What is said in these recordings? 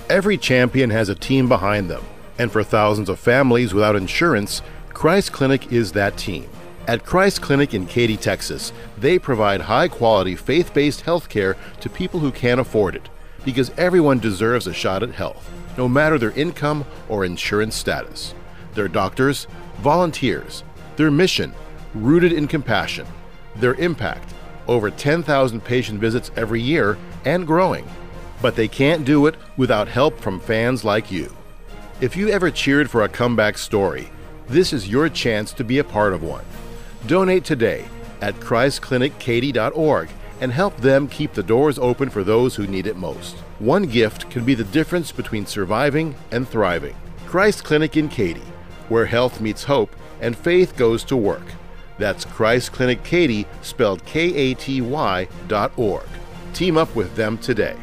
Every champion has a team behind them, and for thousands of families without insurance, Christ Clinic is that team. At Christ Clinic in Katy, Texas, they provide high-quality, faith-based health care to people who can't afford it, because everyone deserves a shot at health, no matter their income or insurance status. Their doctors, volunteers, their mission, rooted in compassion, their impact, over 10,000 patient visits every year and growing. But they can't do it without help from fans like you. If you ever cheered for a comeback story, this is your chance to be a part of one. Donate today at ChristClinicKaty.org and help them keep the doors open for those who need it most. One gift can be the difference between surviving and thriving. Christ Clinic in Katy, where health meets hope and faith goes to work. That's Christ Clinic Katy, spelled Katy.org. Team up with them today.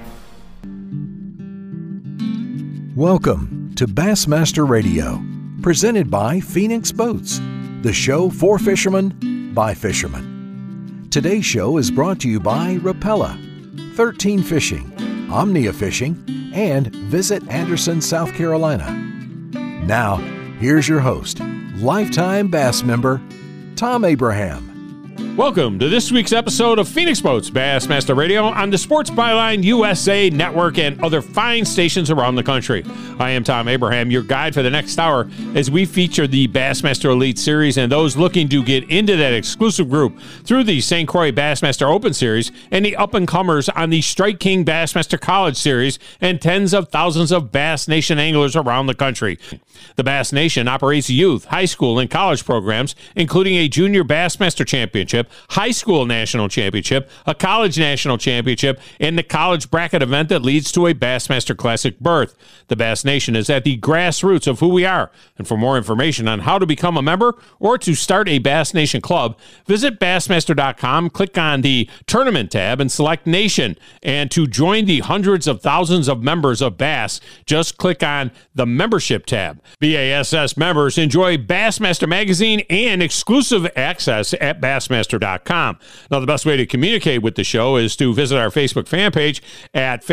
Welcome to Bassmaster Radio, presented by Phoenix Boats, the show for fishermen by fishermen. Today's show is brought to you by Rapala, 13 Fishing, Omnia Fishing, and Visit Anderson, South Carolina. Now, here's your host, lifetime bass member, Tom Abraham. Welcome to this week's episode of Phoenix Boats Bassmaster Radio on the Sports Byline USA Network and other fine stations around the country. I am Tom Abraham, your guide for the next hour as we feature the Bassmaster Elite Series and those looking to get into that exclusive group through the St. Croix Bassmaster Open Series and the up-and-comers on the Strike King Bassmaster College Series and tens of thousands of Bass Nation anglers around the country. The Bass Nation operates youth, high school, and college programs, including a Junior Bassmaster Championship, high school national championship, a college national championship, and the college bracket event that leads to a Bassmaster Classic berth. The Bass Nation is at the grassroots of who we are. And for more information on how to become a member or to start a Bass Nation club, visit Bassmaster.com, click on the Tournament tab, and select Nation. And to join the hundreds of thousands of members of Bass, just click on the Membership tab. BASS members enjoy Bassmaster Magazine and exclusive access at Bassmaster.com. Now, the best way to communicate with the show is to visit our Facebook fan page at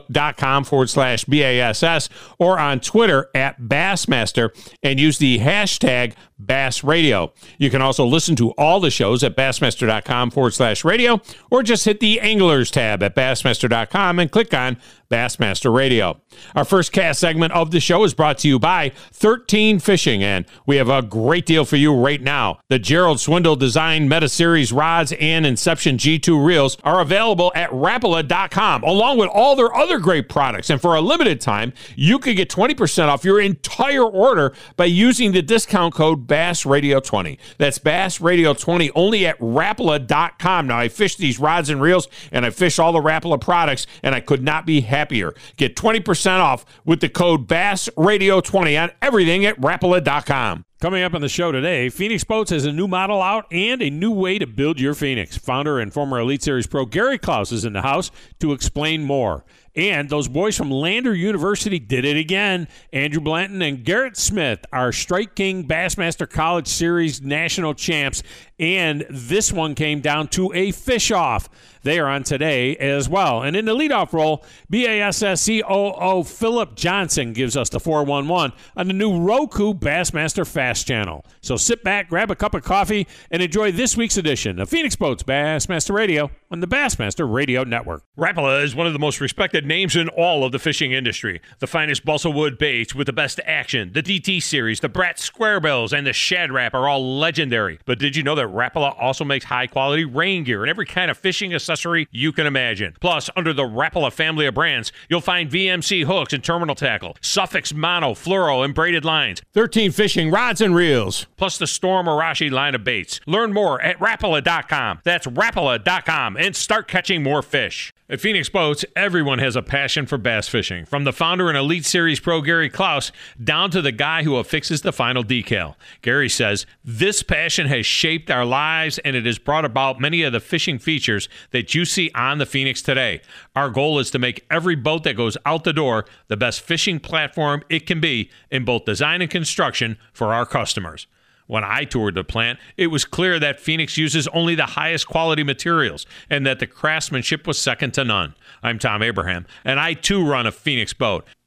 facebook.com/BASS or on Twitter at Bassmaster and use the hashtag Bass Radio. You can also listen to all the shows at Bassmaster.com/radio or just hit the Anglers tab at Bassmaster.com and click on Bassmaster Radio. Our first cast segment of the show is brought to you by 13 Fishing, and we have a great deal for you right now. The Gerald Swindle Design Meta Series rods and Inception G2 reels are available at Rapala.com, along with all their other great products. And for a limited time, you can get 20% off your entire order by using the discount code BassRadio20. That's BassRadio20 only at Rapala.com. Now, I fish these rods and reels, and I fish all the Rapala products, and I could not be happier. Get 20% off with the code BassRadio20 on everything at Rapala.com. Coming up on the show today, Phoenix Boats has a new model out and a new way to build your Phoenix. Founder and former Elite Series pro Gary Klaus is in the house to explain more. And those boys from Lander University did it again. Andrew Blanton and Garrett Smith are Strike King Bassmaster College Series national champs. And this one came down to a fish-off. They are on today as well. And in the leadoff role, BASS COO Philip Johnson gives us the 411 on the new Roku Bassmaster Fast Channel. So sit back, grab a cup of coffee, and enjoy this week's edition of Phoenix Boats Bassmaster Radio on the Bassmaster Radio Network. Rapala is one of the most respected names in all of the fishing industry. The finest balsa wood baits with the best action, the DT series, the Brat Square Bills, and the Shad Rap are all legendary. But did you know that Rapala also makes high-quality rain gear and every kind of fishing accessory you can imagine? Plus, under the Rapala family of brands, you'll find VMC hooks and terminal tackle, Suffix mono, fluoro, and braided lines, 13 Fishing rods and reels, plus the Storm Arashi line of baits. Learn more at Rapala.com. That's Rapala.com, and start catching more fish. At Phoenix Boats, everyone has a passion for bass fishing, from the founder and Elite Series pro Gary Klaus down to the guy who affixes the final decal. Gary says, "This passion has shaped our lives, and it has brought about many of the fishing features that you see on the Phoenix today. Our goal is to make every boat that goes out the door the best fishing platform it can be in both design and construction for our customers." When I toured the plant, it was clear that Phoenix uses only the highest quality materials and that the craftsmanship was second to none. I'm Tom Abraham, and I too run a Phoenix boat.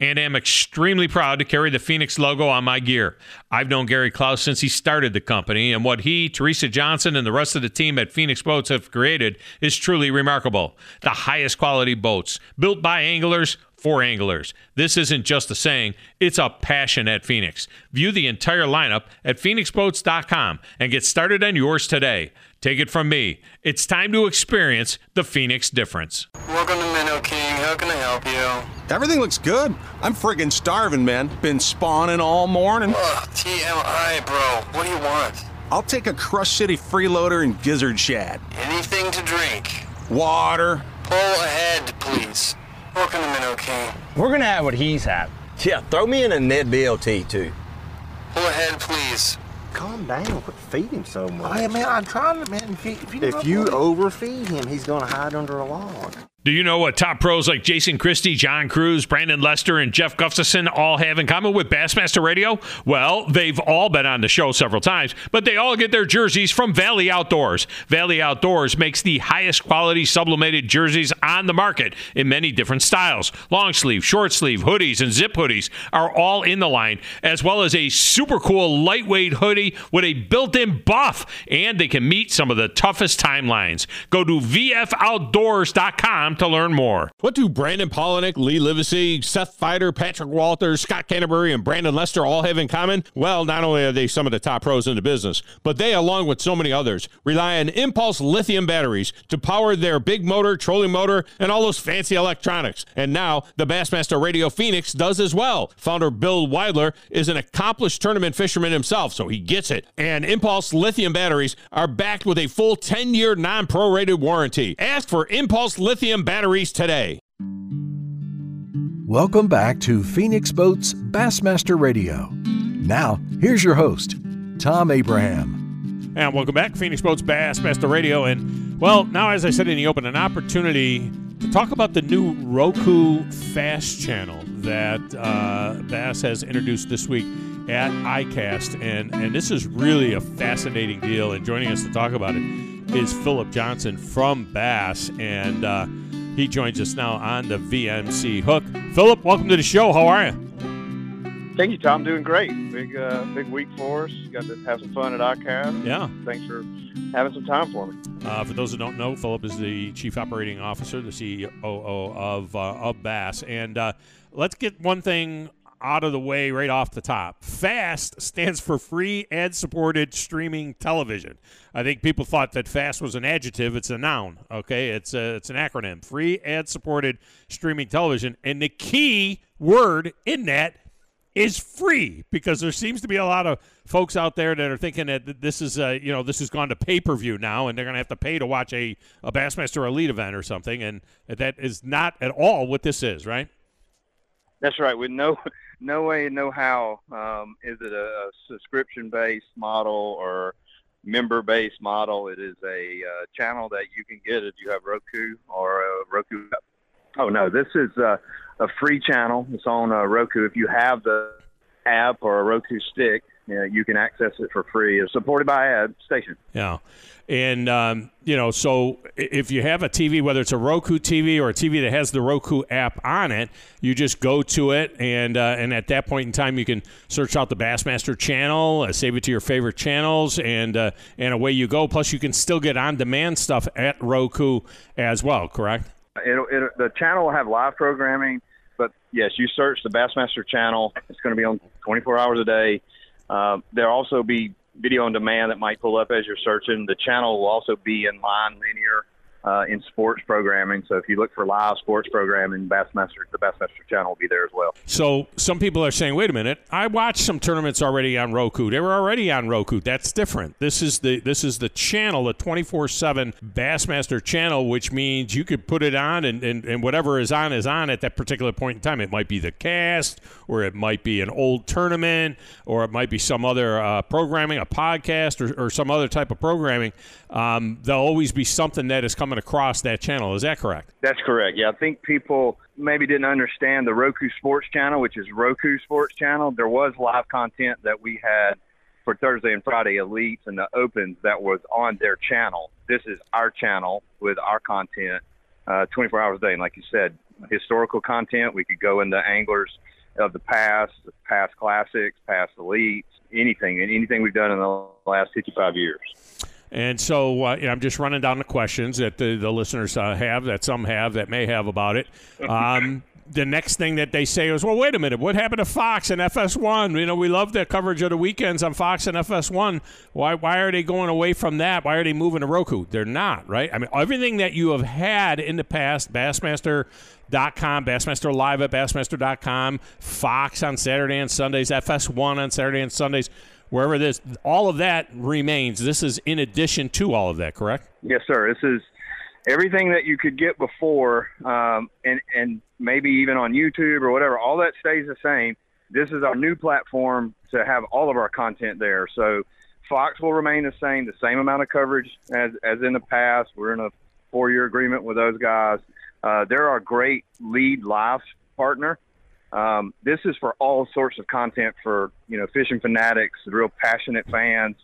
and am extremely proud to carry the Phoenix logo on my gear. I've known Gary Klaus since he started the company, and what he, Teresa Johnson, and the rest of the team at Phoenix Boats have created is truly remarkable. The highest quality boats, built by anglers, for anglers. This isn't just a saying, it's a passion at Phoenix. View the entire lineup at phoenixboats.com and get started on yours today. Take it from me, it's time to experience the Phoenix difference. Welcome to Minnow King. How can I help you? Everything looks good. I'm friggin' starving, man. Been spawning all morning. Ugh, TMI, bro. What do you want? I'll take a Crush City freeloader and gizzard shad. Anything to drink? Water. Pull ahead, please. Welcome to Minnow King. We're gonna have what he's had. Yeah, throw me in a Ned BLT too. Pull ahead, please. Calm down. Quit feeding him so much. Oh, yeah, man, I'm trying to, man. If you overfeed him, he's gonna hide under a log. Do you know what top pros like Jason Christie, John Cruz, Brandon Lester, and Jeff Gustafson all have in common with Bassmaster Radio? Well, they've all been on the show several times, but they all get their jerseys from Valley Outdoors. Valley Outdoors makes the highest quality sublimated jerseys on the market in many different styles. Long sleeve, short sleeve, hoodies, and zip hoodies are all in the line, as well as a super cool lightweight hoodie with a built-in buff, and they can meet some of the toughest timelines. Go to vfoutdoors.com to learn more. What do Brandon Polinick, Lee Livesey, Seth Fider, Patrick Walters, Scott Canterbury, and Brandon Lester all have in common? Well, not only are they some of the top pros in the business, but they, along with so many others, rely on Impulse lithium batteries to power their big motor, trolling motor, and all those fancy electronics. And now, the Bassmaster Radio Phoenix does as well. Founder Bill Weidler is an accomplished tournament fisherman himself, so he gets it. And Impulse lithium batteries are backed with a full 10-year non-prorated warranty. Ask for Impulse lithium batteries today. Welcome back to Phoenix Boats Bassmaster Radio. Now, here's your host, Tom Abraham. And welcome back, Phoenix Boats Bassmaster Radio. And, well, now, as I said in the open, an opportunity to talk about the new Roku Fast channel that Bass has introduced this week at ICAST. And this is really a fascinating deal. And joining us to talk about it is Philip Johnson from Bass. And he joins us now on the VMC hook. Philip, welcome to the show. How are you? Thank you, Tom. Doing great. Big week for us. Got to have some fun at ICAST. Yeah. Thanks for having some time for me. For those who don't know, Philip is the Chief Operating Officer, the CEO of Bass. And let's get one thing out of the way right off the top. FAST stands for Free Ad-Supported Streaming Television. I think people thought that FAST was an adjective. It's a noun, okay? It's an acronym. Free Ad-Supported Streaming Television. And the key word in that is free, because there seems to be a lot of folks out there that are thinking that this is, this has gone to pay-per-view now, and they're going to have to pay to watch a Bassmaster Elite event or something, and that is not at all what this is, right? That's right. With no way, no how is it a subscription-based model or member-based model. It is a channel that you can get if you have Roku or a Roku. Oh, no, this is a free channel. It's on Roku. If you have the app or a Roku stick, you can access it for free. It's supported by ad station. Yeah. And, so if you have a TV, whether it's a Roku TV or a TV that has the Roku app on it, you just go to it, and at that point in time, you can search out the Bassmaster channel, save it to your favorite channels, and away you go. Plus, you can still get on-demand stuff at Roku as well, correct? The channel will have live programming, but, yes, you search the Bassmaster channel. It's going to be on 24 hours a day. There'll also be video on demand that might pull up as you're searching. The channel will also be in line linear in sports programming. So if you look for live sports programming, the Bassmaster channel will be there as well. So some people are saying, wait a minute, I watched some tournaments already on Roku. They were already on Roku. That's different. This is the channel, the 24/7 Bassmaster channel, which means you could put it on and whatever is on at that particular point in time. It might be the cast, or it might be an old tournament, or it might be some other programming, a podcast, or some other type of programming. There'll always be something that is coming across that channel. Is that correct? That's correct. Yeah, I think people maybe didn't understand the Roku Sports channel, which is Roku Sports channel. There was live content that we had for Thursday and Friday Elites and the Opens that was on their channel. This is our channel with our content 24 hours a day. And like you said, historical content. We could go into anglers' of the past classics, past elites, anything we've done in the last 55 years. And so I'm just running down the questions that the listeners have, that some have, that may have about it. The next thing that they say is, well, wait a minute, what happened to Fox and FS1? You know, we love the coverage of the weekends on Fox and FS1. Why are they going away from that? Why are they moving to Roku? They're not, right? I mean, everything that you have had in the past, Bassmaster.com, Bassmaster Live at Bassmaster.com, Fox on Saturday and Sundays, FS1 on Saturday and Sundays, wherever it is, all of that remains. This is in addition to all of that, correct? Yes, sir. This is everything that you could get before, and maybe even on YouTube or whatever. All that stays the same. This is our new platform to have all of our content there. So Fox will remain the same amount of coverage as in the past. We're in a 4-year agreement with those guys. They're our great lead live partner. This is for all sorts of content for, fishing fanatics, real passionate fans,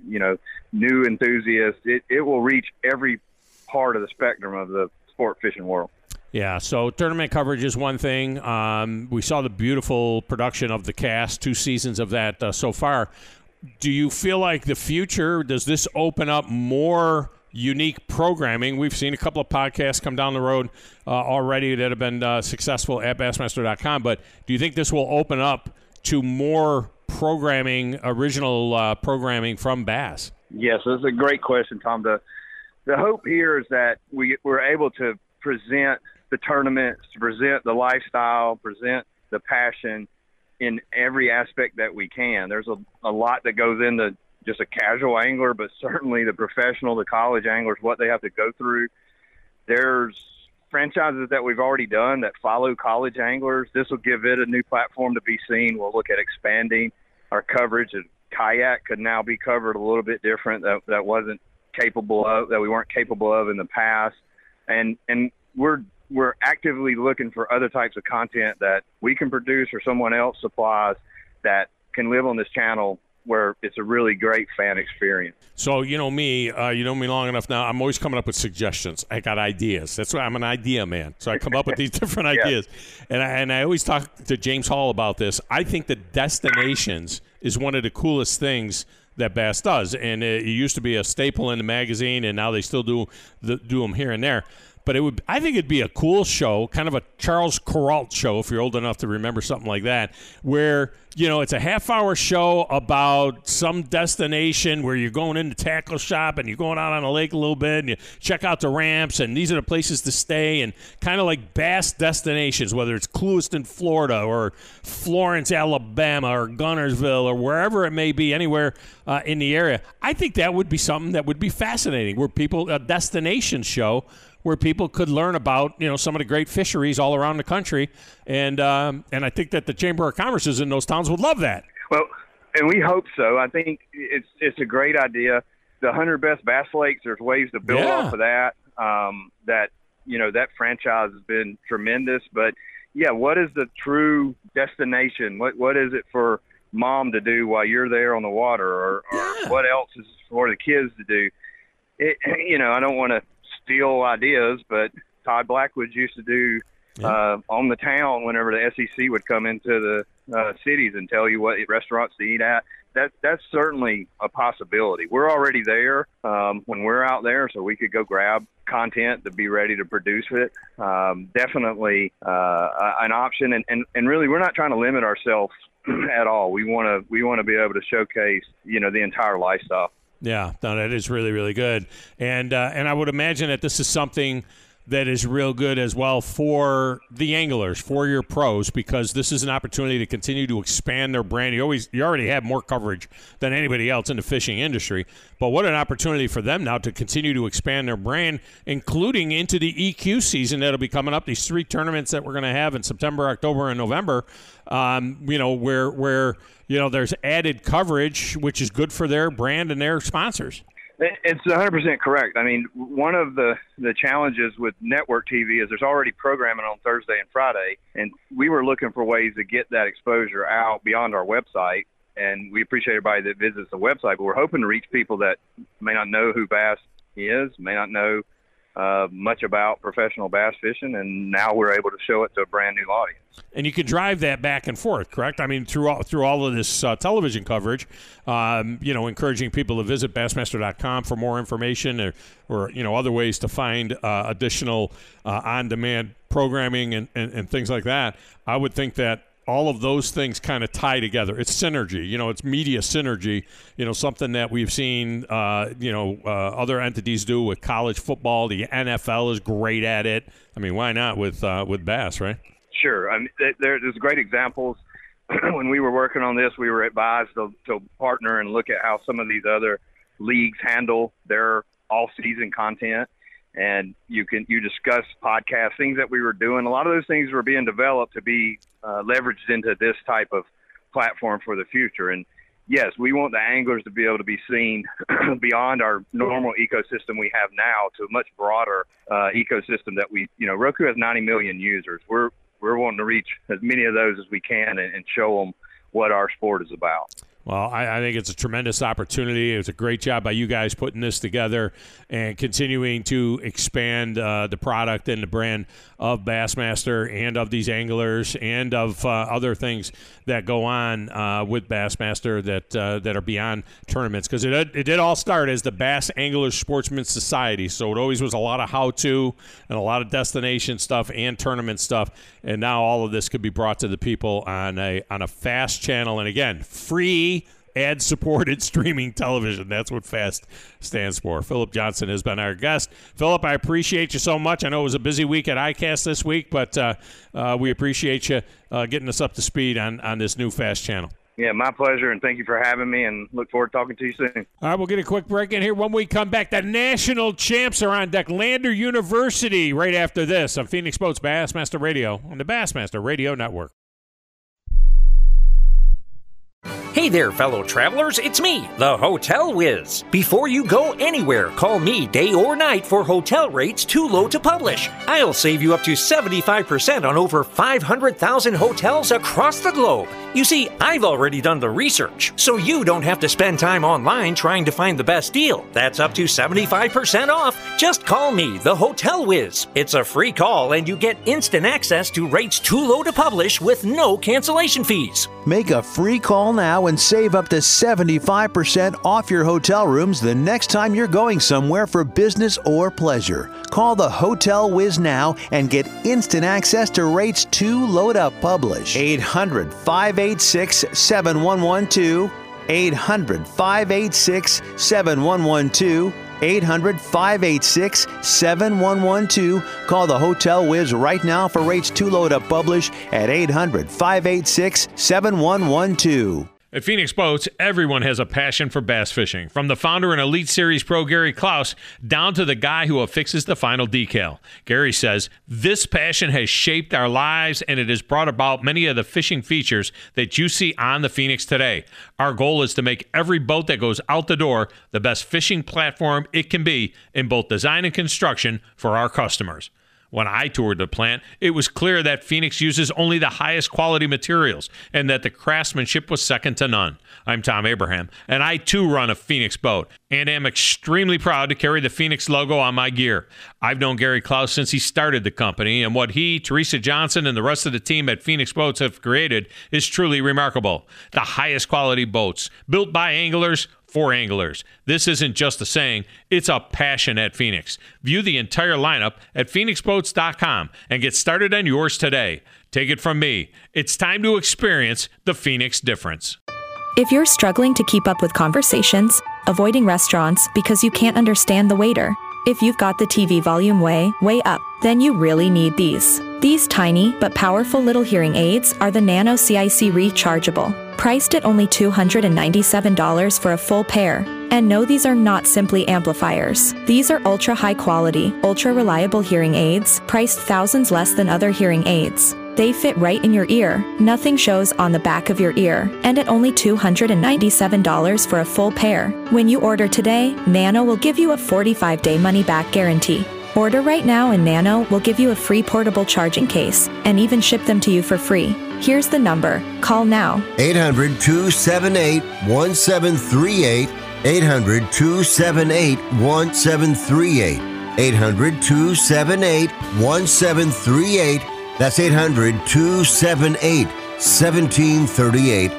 new enthusiasts. It will reach every part of the spectrum of the sport fishing world. Yeah, so tournament coverage is one thing. We saw the beautiful production of the Cast, 2 seasons of that so far. Do you feel like the future, does this open up more unique programming? We've seen a couple of podcasts come down the road already that have been successful at Bassmaster.com, but do you think this will open up to more programming, original programming from Bass? Yes, that's a great question, Tom. The hope here is that we're able to present the tournaments, to present the lifestyle, present the passion in every aspect that we can. There's a lot that goes into just a casual angler, but certainly the professional, the college anglers, what they have to go through. There's franchises that we've already done that follow college anglers. This will give it a new platform to be seen. We'll look at expanding our coverage. Kayak could now be covered a little bit different that we weren't capable of in the past. And we're actively looking for other types of content that we can produce or someone else supplies that can live on this channel where it's a really great fan experience. So, you know me long enough now, I'm always coming up with suggestions. I got ideas. That's why I'm an idea man. So I come up with these different ideas. And I always talk to James Hall about this. I think that destinations is one of the coolest things that Bass does. And it used to be a staple in the magazine, and now they still do them here and there. But I think it'd be a cool show, kind of a Charles Kuralt show, if you're old enough to remember something like that, where, it's a half-hour show about some destination where you're going into tackle shop and you're going out on a lake a little bit and you check out the ramps and these are the places to stay, and kind of like Bass destinations, whether it's Clewiston, Florida, or Florence, Alabama, or Gunnersville, or wherever it may be, anywhere in the area. I think that would be something that would be fascinating, where a destination show where people could learn about, some of the great fisheries all around the country. And I think that the Chamber of Commerce in those towns would love that. Well, and we hope so. I think it's a great idea. The 100 Best Bass Lakes, there's ways to build off of that. That franchise has been tremendous. But, what is the true destination? What is it for mom to do while you're there on the water? Or what else is for the kids to do? I don't want to steal ideas, but Todd Blackwood used to do on the town whenever the SEC would come into the cities and tell you what restaurants to eat at. That's certainly a possibility. We're already there when we're out there, so we could go grab content to be ready to produce it. Definitely an option, and really we're not trying to limit ourselves at all. We want to be able to showcase the entire lifestyle. Yeah, no, that is really, really good. And I would imagine that this is something that is real good as well for the anglers, for your pros, because this is an opportunity to continue to expand their brand. You already have more coverage than anybody else in the fishing industry, but what an opportunity for them now to continue to expand their brand, including into the EQ season that'll be coming up, these 3 tournaments that we're going to have in September, October, and November, where there's added coverage, which is good for their brand and their sponsors. It's 100% correct. I mean, one of the challenges with network TV is there's already programming on Thursday and Friday, and we were looking for ways to get that exposure out beyond our website, and we appreciate everybody that visits the website, but we're hoping to reach people that may not know who Bass is, may not know much about professional bass fishing, and now we're able to show it to a brand new audience. And you can drive that back and forth, correct? I mean, through all of this television coverage, encouraging people to visit Bassmaster.com for more information or other ways to find additional on-demand programming and things like that. I would think that all of those things kind of tie together. It's synergy, it's media synergy, something that we've seen, other entities do with college football. The NFL is great at it. I mean, why not with bass, right? Sure. I mean, there's great examples. When we were working on this, we were advised to partner and look at how some of these other leagues handle their all-season content. And you discuss podcasts, things that we were doing. A lot of those things were being developed to be leveraged into this type of platform for the future. And yes, we want the anglers to be able to be seen beyond our normal ecosystem we have now to a much broader ecosystem that Roku has 90 million users. We're wanting to reach as many of those as we can and show them what our sport is about. Well, I think it's a tremendous opportunity. It was a great job by you guys putting this together and continuing to expand the product and the brand of Bassmaster and of these anglers and of other things that go on with Bassmaster that are beyond tournaments. Because it did all start as the Bass Anglers Sportsman Society, so it always was a lot of how-to and a lot of destination stuff and tournament stuff. And now all of this could be brought to the people on a FAST channel, and again, free ad-supported streaming television. That's what FAST stands for. Philip Johnson has been our guest. Philip, I appreciate you so much. I know it was a busy week at ICAST this week, but we appreciate you getting us up to speed on this new FAST channel. Yeah, my pleasure, and thank you for having me, and look forward to talking to you soon. All right, we'll get a quick break in here. When we come back, the national champs are on deck. Lander University right after this on Phoenix Boats Bassmaster Radio on the Bassmaster Radio Network. Hey there, fellow travelers, it's me, the Hotel Whiz. Before you go anywhere, call me day or night for hotel rates too low to publish. I'll save you up to 75% on over 500,000 hotels across the globe. You see, I've already done the research, so you don't have to spend time online trying to find the best deal. That's up to 75% off. Just call me, the Hotel Whiz. It's a free call, and you get instant access to rates too low to publish with no cancellation fees. Make a free call now and save up to 75% off your hotel rooms the next time you're going somewhere for business or pleasure. Call the Hotel Whiz now and get instant access to rates too low to publish. 800-586-7112. 800-586-7112. 800-586-7112. Call the Hotel Whiz right now for rates too low to publish at 800-586-7112. At Phoenix Boats, everyone has a passion for bass fishing, from the founder and Elite Series pro Gary Klaus down to the guy who affixes the final decal. Gary says, this passion has shaped our lives, and it has brought about many of the fishing features that you see on the Phoenix today. Our goal is to make every boat that goes out the door the best fishing platform it can be in both design and construction for our customers. When I toured the plant, it was clear that Phoenix uses only the highest quality materials and that the craftsmanship was second to none. I'm Tom Abraham, and I too run a Phoenix boat and am extremely proud to carry the Phoenix logo on my gear. I've known Gary Klaus since he started the company, and what he, Teresa Johnson, and the rest of the team at Phoenix Boats have created is truly remarkable. The highest quality boats, built by anglers, for anglers. This isn't just a saying, it's a passion at Phoenix. View the entire lineup at phoenixboats.com and get started on yours today. Take it from me, it's time to experience the Phoenix difference. If you're struggling to keep up with conversations, avoiding restaurants because you can't understand the waiter, if you've got the TV volume way up, then you really need these. These tiny but powerful little hearing aids are the Nano CIC Rechargeable, priced at only $297 for a full pair. And no, these are not simply amplifiers. These are ultra high quality, ultra reliable hearing aids, priced thousands less than other hearing aids. They fit right in your ear, nothing shows on the back of your ear, and at only $297 for a full pair. When you order today, Nano will give you a 45-day money-back guarantee. Order right now and Nano will give you a free portable charging case and even ship them to you for free. Here's the number. Call now. 800-278-1738. 800-278-1738. 800-278-1738. That's 800-278-1738.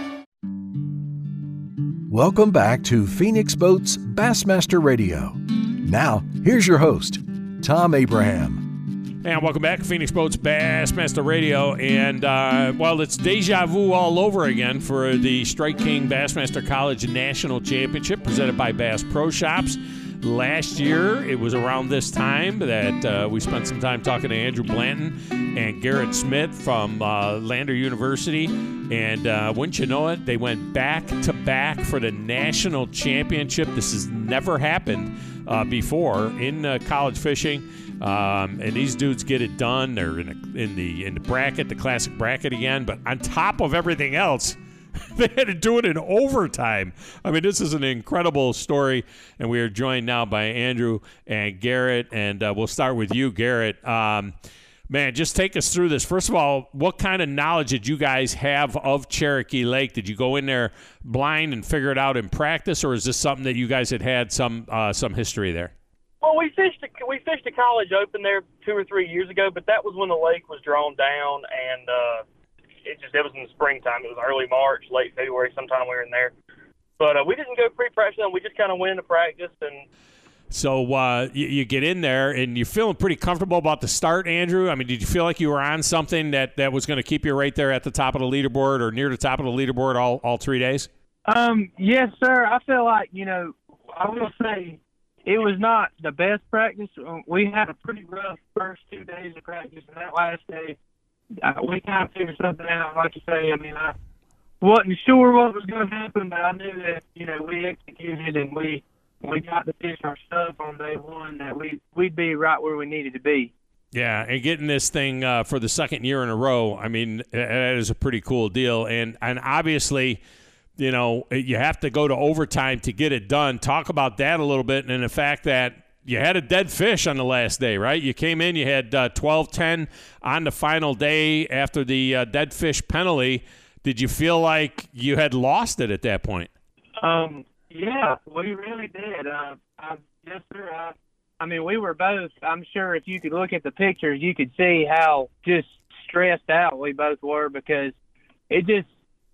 Welcome back to Phoenix Boats Bassmaster Radio. Now, here's your host, Tom Abraham. And welcome back to Phoenix Boats Bassmaster Radio. And, well, it's deja vu all over again for the Strike King Bassmaster College National Championship presented by Bass Pro Shops. Last year, it was around this time that we spent some time talking to Andrew Blanton and Garrett Smith from Lander University. And wouldn't you know it, they went back-to-back for the national championship. This has never happened before in college fishing. And these dudes get it done. They're in the bracket, the classic bracket again. But on top of everything else, they had to do it in overtime. I mean, this is an incredible story, and we are joined now by Andrew and Garrett, and we'll start with you, Garrett. Man, just take us through this. First of all, what kind of knowledge did you guys have of Cherokee Lake? Did you go in there blind and figure it out in practice, or is this something that you guys had some history there? Well, we fished a college open there 2 or 3 years ago, but that was when the lake was drawn down, and it was in the springtime. It was early March, late February, sometime we were in there. But we didn't go pre-practice. We just kind of went into practice. And so you get in there, and you're feeling pretty comfortable about the start, Andrew? I mean, did you feel like you were on something that was going to keep you right there at the top of the leaderboard or near the top of the leaderboard all 3 days? Yes, sir. I feel like, I will say it was not the best practice. We had a pretty rough first 2 days of practice, and that last day, we kind of figured something out. Like you say, I mean, I wasn't sure what was going to happen, but I knew that, we executed and we got to fish our stuff on day one, that we'd be right where we needed to be. Yeah, and getting this thing for the second year in a row, I mean, that is a pretty cool deal. And obviously, you have to go to overtime to get it done. Talk about that a little bit, and the fact that you had a dead fish on the last day, right? You came in, you had 12-10 on the final day after the dead fish penalty. Did you feel like you had lost it at that point? Yeah, we really did. Yes, sir. I mean, we were both, I'm sure if you could look at the pictures, you could see how just stressed out we both were, because it just,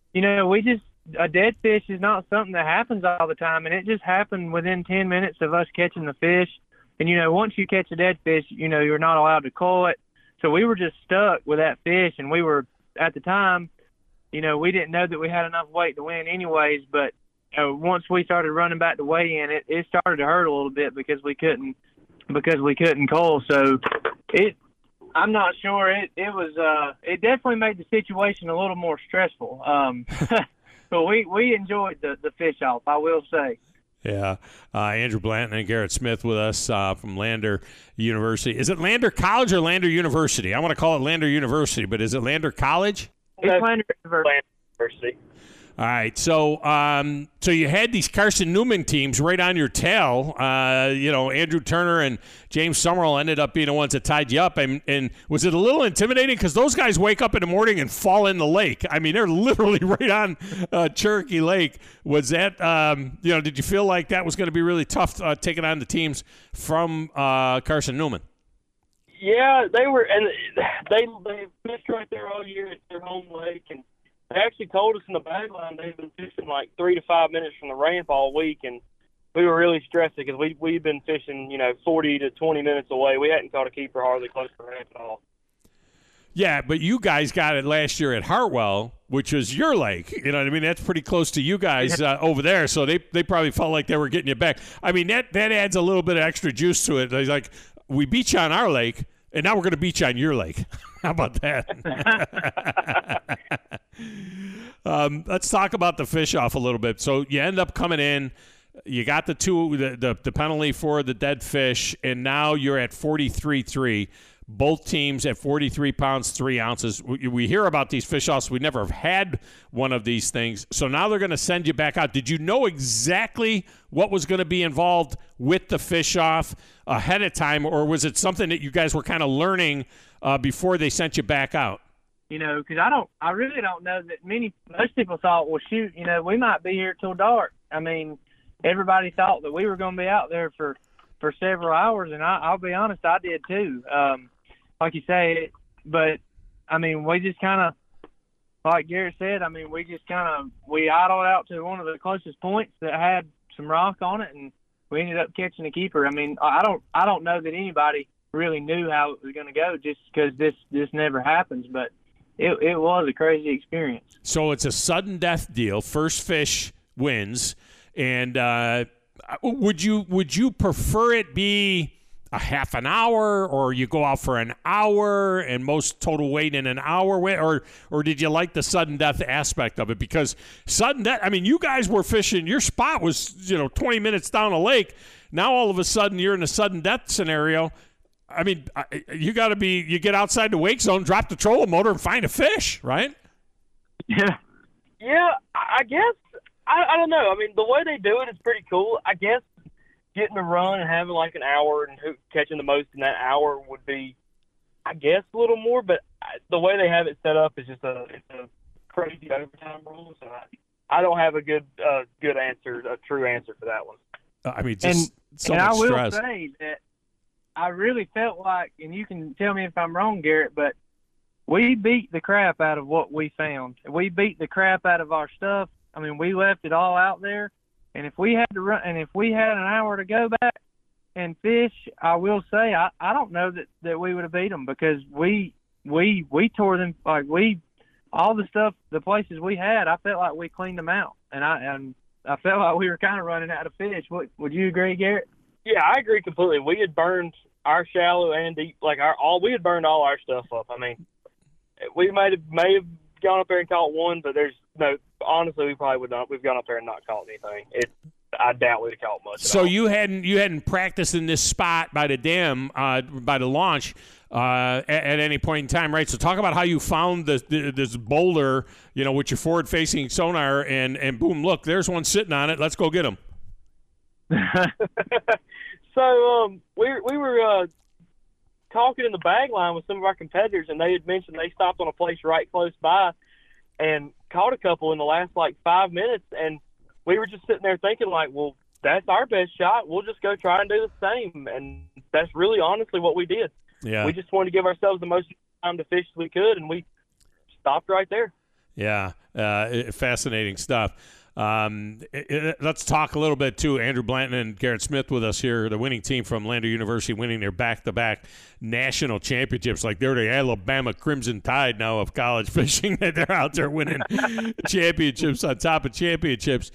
a dead fish is not something that happens all the time, and it just happened within 10 minutes of us catching the fish. And, once you catch a dead fish, you're not allowed to cull it. So we were just stuck with that fish, and we were, at the time, we didn't know that we had enough weight to win anyways, but once we started running back to weigh in, it started to hurt a little bit because we couldn't cull. So I'm not sure. It definitely made the situation a little more stressful. But we enjoyed the fish off, I will say. Yeah. Andrew Blanton and Garrett Smith with us from Lander University. Is it Lander College or Lander University? I want to call it Lander University, but is it Lander College? It's Lander University. All right, so so you had these Carson Newman teams right on your tail. Andrew Turner and James Summerall ended up being the ones that tied you up. And was it a little intimidating? Because those guys wake up in the morning and fall in the lake. I mean, they're literally right on Cherokee Lake. Was that, did you feel like that was going to be really tough taking on the teams from Carson Newman? Yeah, they were, and they fished right there all year at their home lake, and they actually told us in the bag line they've been fishing like 3 to 5 minutes from the ramp all week, and we were really stressed because we've been fishing 40 to 20 minutes away. We hadn't caught a keeper hardly close to the ramp at all. Yeah, but you guys got it last year at Hartwell, which was your lake. You know what I mean? That's pretty close to you guys over there, so they probably felt like they were getting you back. I mean, that adds a little bit of extra juice to it. It's like, we beat you on our lake, and now we're going to beat you on your lake. How about that? Let's talk about the fish off a little bit. So you end up coming in. You got the penalty for the dead fish, and now you're at 43.3. Both teams at 43 pounds, 3 ounces. We hear about these fish offs. We never have had one of these things. So now they're going to send you back out. Did you know exactly what was going to be involved with the fish off ahead of time, or was it something that you guys were kind of learning before they sent you back out? Because I really don't know that most people thought, well, shoot, we might be here till dark. I mean, everybody thought that we were going to be out there for for several hours, and I'll be honest, I did too. Like you say, but I mean, we just kind of, like Garrett said, I mean, we idled out to one of the closest points that had some rock on it, and we ended up catching a keeper. I mean, I don't know that anybody really knew how it was going to go, just because this never happens, but it was a crazy experience. So it's a sudden death deal. First fish wins, and would you prefer it be a half an hour, or you go out for an hour and most total weight in an hour, or did you like the sudden death aspect of it? Because sudden death, I mean, you guys were fishing, your spot was 20 minutes down a lake. Now all of a sudden you're in a sudden death scenario. I mean, you get outside the wake zone, drop the trolling motor, and find a fish, right? Yeah. Yeah, I guess. I don't know. I mean, the way they do it is pretty cool. I guess getting a run and having like an hour and catching the most in that hour would be, I guess, a little more. But the way they have it set up is just it's a crazy overtime rule. So I don't have a good answer, a true answer for that one. I mean, just so much I will stress. say that I really felt like, and you can tell me if I'm wrong, Garrett, but we beat the crap out of what we found. We beat the crap out of our stuff. I mean, we left it all out there. And if we had to run, and if we had an hour to go back and fish, I will say I don't know that we would have beat them, because we tore them, like all the stuff, the places we had, I felt like we cleaned them out, and I felt like we were kind of running out of fish. Would you agree, Garrett? Yeah, I agree completely. We had burned our shallow and deep, we had burned all our stuff up. I mean, we may have gone up there and caught one, but honestly, we probably would not. We've gone up there and not caught anything. I doubt we'd have caught much. So you hadn't practiced in this spot by the dam, by the launch, at any point in time, right? So talk about how you found this boulder, with your forward-facing sonar, and boom, look, there's one sitting on it. Let's go get him. So we were talking in the bag line with some of our competitors, and they had mentioned they stopped on a place right close by and caught a couple in the last 5 minutes, and we were just sitting there thinking well, that's our best shot. We'll just go try and do the same, and that's really honestly what we did. Yeah. We just wanted to give ourselves the most time to fish as we could, and we stopped right there. Yeah, fascinating stuff. Let's talk a little bit too. Andrew Blanton and Garrett Smith with us here, the winning team from Lander University, winning their back-to-back national championships. They're the Alabama Crimson Tide now of college fishing. They're out there winning championships on top of championships.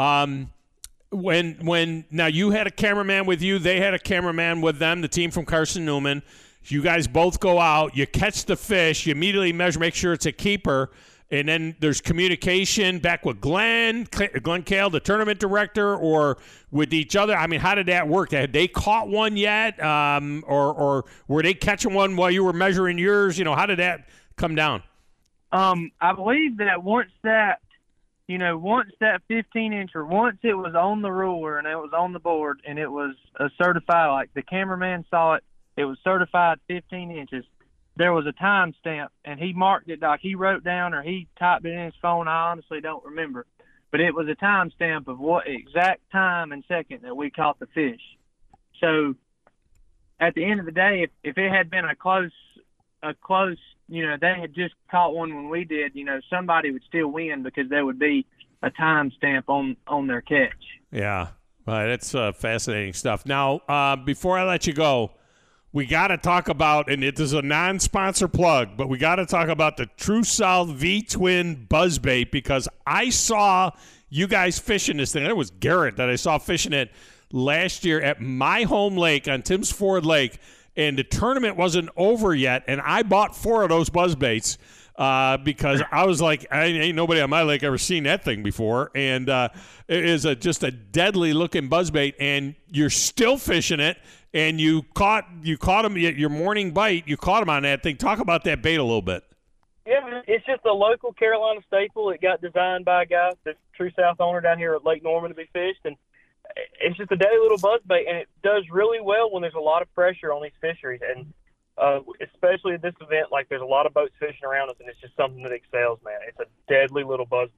When now you had a cameraman with you, they had a cameraman with them, the team from Carson Newman. You guys both go out, you catch the fish, you immediately measure, make sure it's a keeper. And then there's communication back with Glenn Kale, the tournament director, or with each other. I mean, how did that work? Had they caught one yet? Or were they catching one while you were measuring yours? How did that come down? I believe that once that 15-incher, once it was on the ruler and it was on the board and it was a certified, the cameraman saw it, it was certified 15 inches. There was a time stamp, and he marked it, he wrote down or he typed it in his phone. I honestly don't remember. But it was a time stamp of what exact time and second that we caught the fish. So at the end of the day, if it had been a close, they had just caught one when we did, somebody would still win because there would be a time stamp on their catch. Yeah, that's fascinating stuff. Now, before I let you go, we got to talk about, and it is a non-sponsor plug, but we got to talk about the True South V-Twin buzzbait, because I saw you guys fishing this thing. It was Garrett that I saw fishing it last year at my home lake on Tim's Ford Lake, and the tournament wasn't over yet, and I bought 4 of those buzzbaits because I was like, ain't nobody on my lake ever seen that thing before, and it is just a deadly-looking buzzbait, and you're still fishing it. And you caught him at your morning bite. You caught him on that thing. Talk about that bait a little bit. Yeah, it's just a local Carolina staple. It got designed by a guy, the True South owner down here at Lake Norman, to be fished. And it's just a daily little buzzbait, and it does really well when there's a lot of pressure on these fisheries. And especially at this event, there's a lot of boats fishing around us, and it's just something that excels, man. It's a deadly little buzzbait.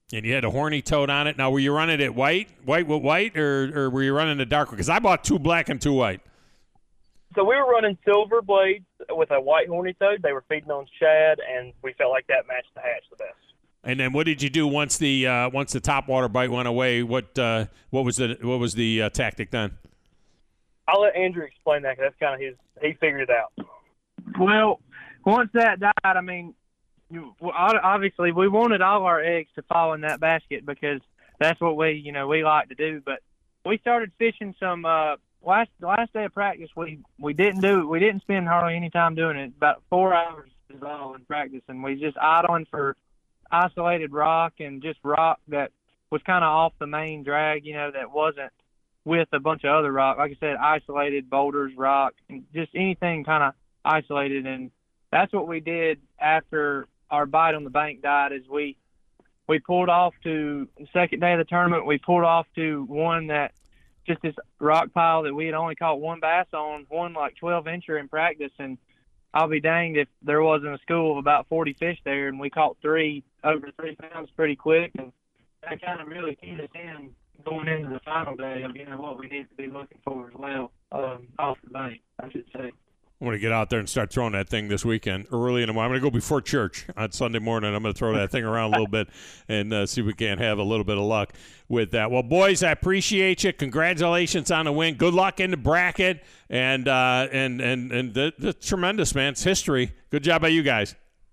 And you had a horny toad on it. Now, were you running it white with white, or were you running a dark one? Because I bought 2 black and 2 white. So we were running silver blades with a white horny toad. They were feeding on shad, and we felt like that matched the hatch the best. And then what did you do once the topwater bite went away? What was the tactic then? I'll let Andrew explain that, because that's kind of he figured it out. Well, once that died, I mean, obviously we wanted all our eggs to fall in that basket, because that's what we like to do. But we started fishing some last day of practice. We didn't spend hardly any time doing it. About 4 hours is all in practice, and we just idling for isolated rock and just rock that was kind of off the main drag, that wasn't with a bunch of other rock. Like I said, isolated boulders, rock, and just anything kind of isolated. And that's what we did after our bite on the bank died. Is we pulled off to the second day of the tournament. We pulled off to one that just this rock pile that we had only caught 1 bass on, one like 12-incher in practice. And I'll be danged if there wasn't a school of about 40 fish there, and we caught 3 over 3 pounds pretty quick. And that kind of really keyed us in going into the final day of what we need to be looking for as well, off the bank, I should say. I want to get out there and start throwing that thing this weekend early in the morning. I'm going to go before church on Sunday morning. I'm going to throw that thing around a little bit and see if we can't have a little bit of luck with that. Well, boys, I appreciate you. Congratulations on the win. Good luck in the bracket, and the tremendous, man. It's history. Good job by you guys.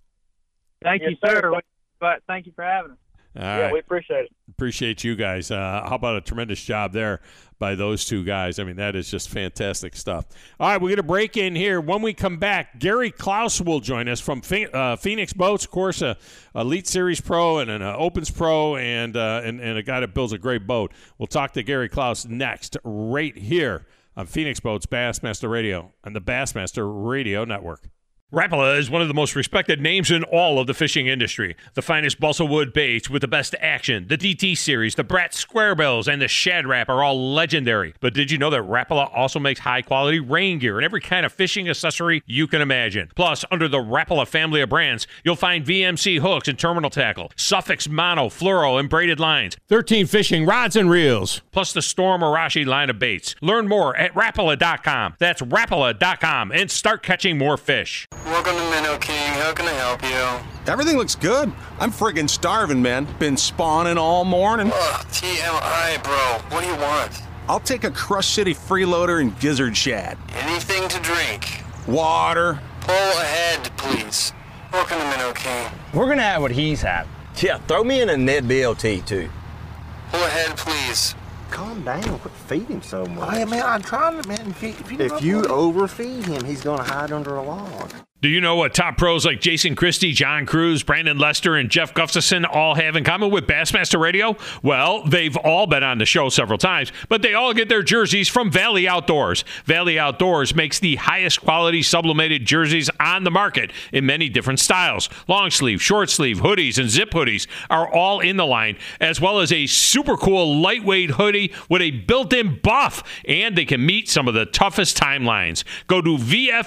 Thank you, sir. But thank you for having us. All right. We appreciate it. Appreciate you guys. How about a tremendous job there by those 2 guys? I mean, that is just fantastic stuff. All right, we're going to break in here. When we come back, Gary Klaus will join us from Phoenix Boats, of course, a Elite Series Pro and an Opens Pro, and a guy that builds a great boat. We'll talk to Gary Klaus next, right here on Phoenix Boats Bassmaster Radio and the Bassmaster Radio Network. Rapala is one of the most respected names in all of the fishing industry. The finest balsa wood baits with the best action, the DT series, the Brat Square Bills, and the Shad Rap are all legendary. But did you know that Rapala also makes high-quality rain gear and every kind of fishing accessory you can imagine? Plus, under the Rapala family of brands, you'll find VMC hooks and terminal tackle, Suffix mono, fluoro, and braided lines, 13 fishing rods and reels, plus the Storm Arashi line of baits. Learn more at Rapala.com. That's Rapala.com, and start catching more fish. Welcome to Minnow King. How can I help you? Everything looks good. I'm friggin' starving, man. Been spawning all morning. Ugh, TMI, bro. What do you want? I'll take a Crush City freeloader and gizzard shad. Anything to drink. Water. Pull ahead, please. Welcome to Minnow King. We're gonna have what he's having. Yeah, throw me in a Ned BLT, too. Pull ahead, please. Calm down. Quit feeding him so much. Hey, man, I'm trying to, man. If you overfeed him, he's going to hide under a log. Do you know what top pros like Jason Christie, John Cruz, Brandon Lester, and Jeff Gustafson all have in common with Bassmaster Radio? Well, they've all been on the show several times, but they all get their jerseys from Valley Outdoors. Valley Outdoors makes the highest quality sublimated jerseys on the market in many different styles. Long sleeve, short sleeve, hoodies, and zip hoodies are all in the line, as well as a super cool lightweight hoodie with a built-in buff, and they can meet some of the toughest timelines. Go to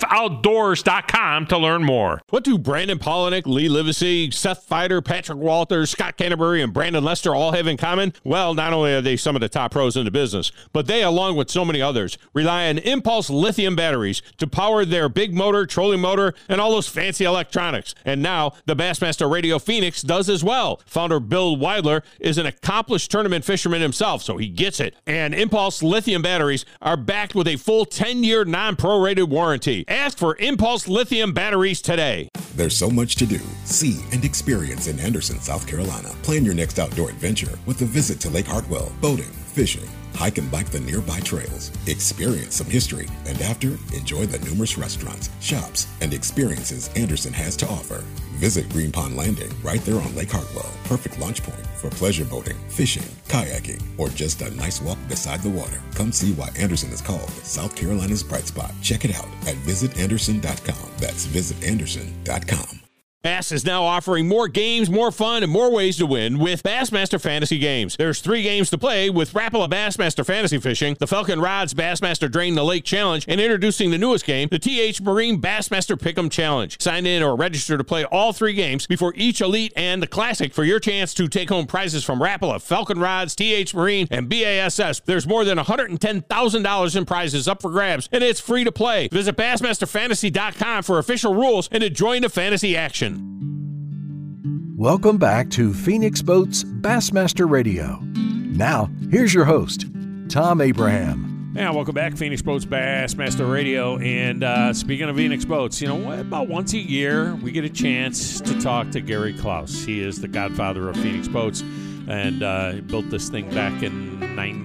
VFOutdoors.com to learn more. What do Brandon Polinick, Lee Livesey, Seth Fider, Patrick Walters, Scott Canterbury, and Brandon Lester all have in common? Well, not only are they some of the top pros in the business, but they, along with so many others, rely on Impulse lithium batteries to power their big motor, trolling motor, and all those fancy electronics. And now, the Bassmaster Radio Phoenix does as well. Founder Bill Weidler is an accomplished tournament fisherman himself, so he gets it. And Impulse lithium batteries are backed with a full 10-year non-prorated warranty. Ask for Impulse lithium batteries today. There's so much to do, see, and experience in Anderson, South Carolina. Plan your next outdoor adventure with a visit to Lake Hartwell, boating, fishing, hike and bike the nearby trails, experience some history, and after, enjoy the numerous restaurants, shops, and experiences Anderson has to offer. Visit Green Pond Landing right there on Lake Hartwell. Perfect launch point for pleasure boating, fishing, kayaking, or just a nice walk beside the water. Come see why Anderson is called South Carolina's bright spot. Check it out at visitanderson.com. That's visitanderson.com. Bass is now offering more games, more fun, and more ways to win with Bassmaster Fantasy Games. There's 3 games to play with Rapala Bassmaster Fantasy Fishing, the Falcon Rods Bassmaster Drain the Lake Challenge, and introducing the newest game, the TH Marine Bassmaster Pick'em Challenge. Sign in or register to play all 3 games before each Elite and the Classic for your chance to take home prizes from Rapala, Falcon Rods, TH Marine, and BASS. There's more than $110,000 in prizes up for grabs, and it's free to play. Visit BassmasterFantasy.com for official rules and to join the fantasy action. Welcome back to Phoenix Boats Bassmaster Radio. Now, here's your host, Tom Abraham. Yeah, welcome back, Phoenix Boats Bassmaster Radio. And speaking of Phoenix Boats, about once a year we get a chance to talk to Gary Klaus. He is the godfather of Phoenix Boats, and he built this thing back in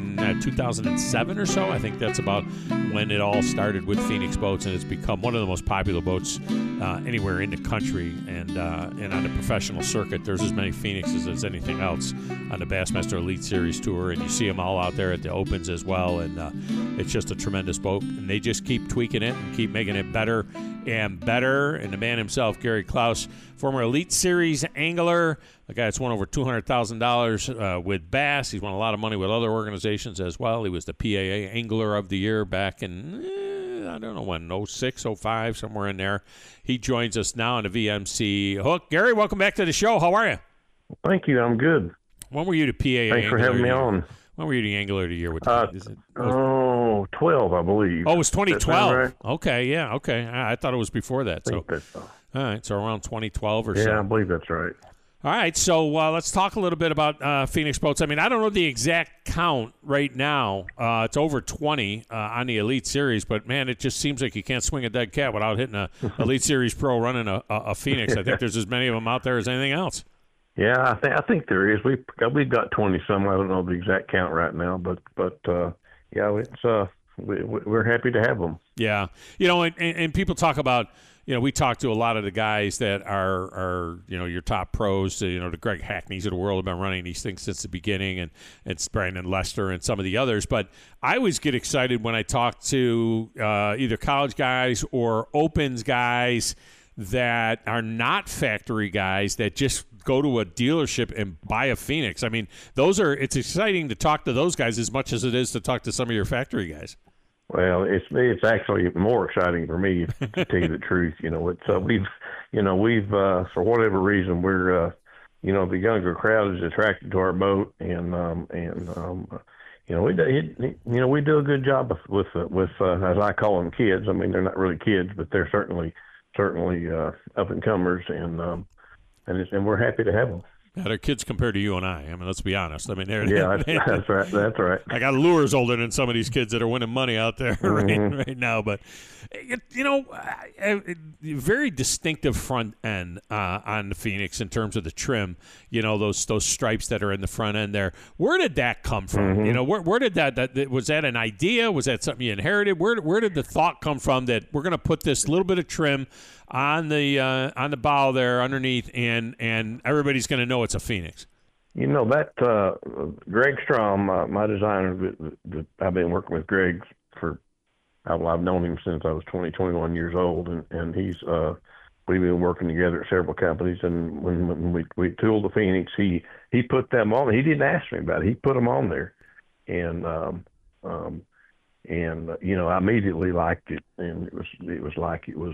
2007 or so. I think that's about when it all started with Phoenix Boats, and it's become one of the most popular boats anywhere in the country. And on the professional circuit, there's as many Phoenixes as anything else on the Bassmaster Elite Series Tour, and you see them all out there at the Opens as well. And it's just a tremendous boat, and they just keep tweaking it and keep making it better and better. And the man himself, Gary Klaus, former Elite Series angler, a guy that's won over $200,000 with Bass. He's won a lot of money with other organizations as well. He was the PAA Angler of the Year back in, I don't know when, 06, 05, somewhere in there. He joins us now on the VMC Hook. Gary, welcome back to the show. How are you? Thank you. I'm good. When were you the PAA Thanks for having me on. When were you the Angler of the Year? With 12, I believe. Oh, it was 2012. Right? Okay, yeah, okay. I thought it was before that. I think that's so. All right, so around 2012 or so. Yeah, I believe that's right. All right, so let's talk a little bit about Phoenix Boats. I mean, I don't know the exact count right now. It's over 20 on the Elite Series, but, man, it just seems like you can't swing a dead cat without hitting a Elite Series pro running a Phoenix. I think there's as many of them out there as anything else. Yeah, I think there is. We've got 20 some. I don't know the exact count right now, but yeah, it's we're happy to have them. Yeah, and people talk about. We talk to a lot of the guys that are your top pros. The Greg Hackneys of the world have been running these things since the beginning, and it's Brandon Lester and some of the others. But I always get excited when I talk to either college guys or Opens guys that are not factory guys that just go to a dealership and buy a Phoenix. I mean, it's exciting to talk to those guys as much as it is to talk to some of your factory guys. Well, it's actually more exciting for me to tell you the truth. We've for whatever reason we're the younger crowd is attracted to our boat, and we do a good job with as I call them kids. I mean, they're not really kids, but they're certainly up and comers, and we're happy to have them. Yeah, they're kids compared to you and I. I mean, let's be honest. I mean, that's right. That's right. I got lures older than some of these kids that are winning money out there right now. But a very distinctive front end on the Phoenix in terms of the trim. Those stripes that are in the front end there. Where did that come from? Mm-hmm. Where did that was that an idea? Was that something you inherited? Where did the thought come from that we're going to put this little bit of trim on the bow there underneath, and everybody's going to know it's a Phoenix? That Greg Strom, my designer, I've been working with Greg for, I've known him since I was 21 years old, and he's we've been working together at several companies, and when we tooled the Phoenix, he put them on. He didn't ask me about it. He put them on there, and I immediately liked it, and it was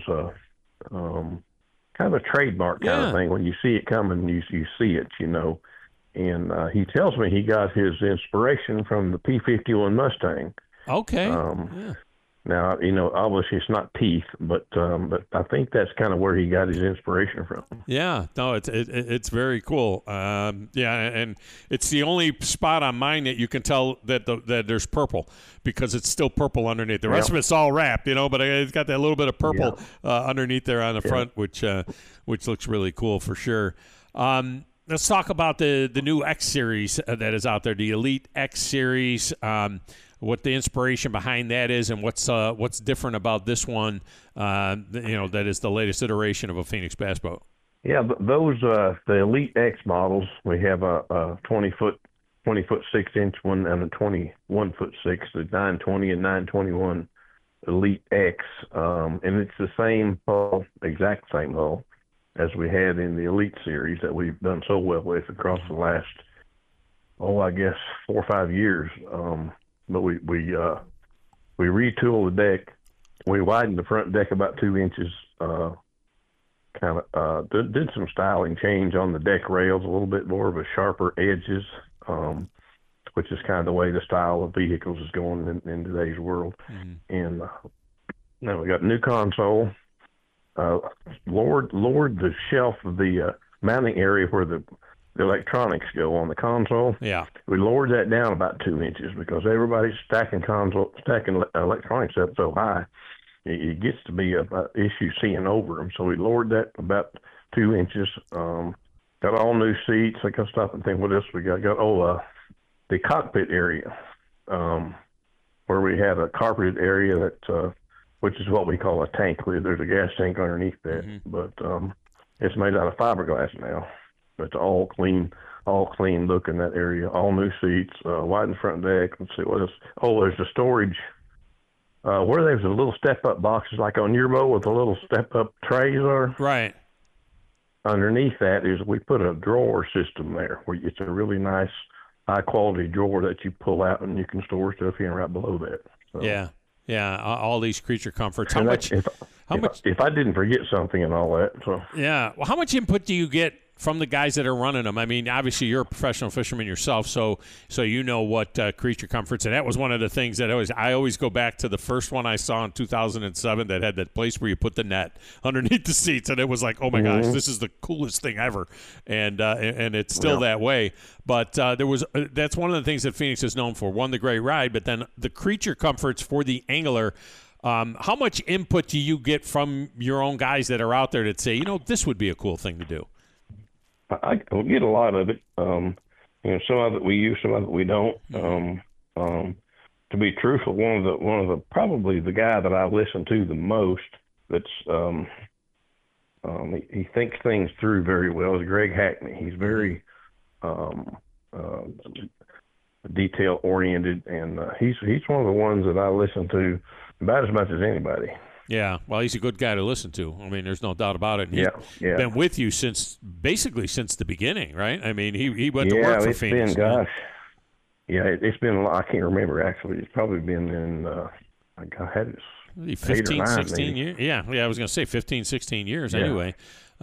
kind of a trademark kind of thing. When you see it coming, you see it, And he tells me he got his inspiration from the P-51 Mustang. Okay. Now, obviously it's not teeth, but I think that's kind of where he got his inspiration from. Yeah, no, it's very cool. And it's the only spot on mine that you can tell that there's purple, because it's still purple underneath. The rest of it's all wrapped, but it's got that little bit of purple underneath there on the front, which looks really cool for sure. Let's talk about the new X Series that is out there, the Elite X Series. What the inspiration behind that is, and what's different about this one, that is the latest iteration of a Phoenix bass boat. Yeah, those the Elite X models. We have a 20-foot 6-inch one and a 21-foot 6, the 920 and 921 Elite X, and it's the same hull, exact same hull, as we had in the Elite Series that we've done so well with across the last, I guess 4 or 5 years. But we retooled the deck. We widened the front deck about 2 inches. Did some styling change on the deck rails, a little bit more of a sharper edges, which is kind of the way the style of vehicles is going in today's world. And now we got new console. Lowered the shelf of the mounting area where the electronics go on the console. Yeah, we lowered that down about 2 inches because everybody's stacking electronics up so high, it gets to be an issue seeing over them. So we lowered that about 2 inches. Got all new seats. I got to stop and think what else we got. The cockpit area, where we had a carpeted area that, which is what we call a tank. There's a gas tank underneath that, but it's made out of fiberglass now. It's all clean look in that area. All new seats, widened front deck. Let's see what else. Oh, there's the storage. Where there's the little step-up boxes like on your boat with the little step-up trays are. Right. Underneath that we put a drawer system there where it's a really nice, high-quality drawer that you pull out and you can store stuff in right below that. So. Yeah, all these creature comforts. How much? If I didn't forget something and all that. So. Yeah. Well, how much input do you get from the guys that are running them? I mean, obviously you're a professional fisherman yourself, so you know what creature comforts. And that was one of the things that I always go back to the first one I saw in 2007 that had that place where you put the net underneath the seats, and it was like, oh my gosh, this is the coolest thing ever. And it's still that way. But that's one of the things that Phoenix is known for. One, the great ride, but then the creature comforts for the angler. How much input do you get from your own guys that are out there that say, this would be a cool thing to do? I get a lot of it. Some of it we use, some of it we don't. To be truthful, one of the probably the guy that I listen to the most that's he thinks things through very well is Greg Hackney. He's very detail oriented, and he's one of the ones that I listen to about as much as anybody. Yeah, well, he's a good guy to listen to. I mean, there's no doubt about it. And he's been with you since the beginning, right? I mean, he went to work for Phoenix. It's been a lot. I can't remember, actually. It's probably been in, I had it 15, 16 years. Yeah, I was going to say 15, 16 years anyway.